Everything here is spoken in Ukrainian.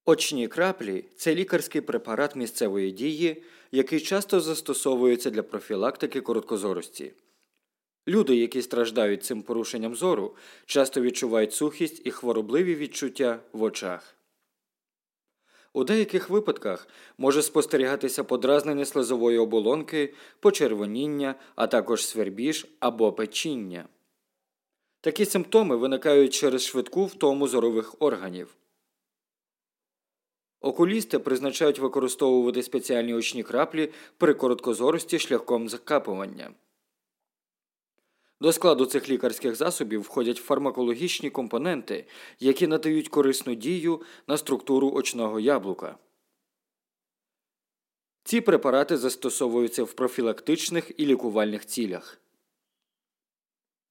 Очні краплі – це лікарський препарат місцевої дії, який часто застосовується для профілактики короткозорості. Люди, які страждають цим порушенням зору, часто відчувають сухість і хворобливі відчуття в очах. У деяких випадках може спостерігатися подразнення слизової оболонки, почервоніння, а також свербіж або печіння. Такі симптоми виникають через швидку втому зорових органів. Окулісти призначають використовувати спеціальні очні краплі при короткозорості шляхом закапування. До складу цих лікарських засобів входять фармакологічні компоненти, які надають корисну дію на структуру очного яблука. Ці препарати застосовуються в профілактичних і лікувальних цілях.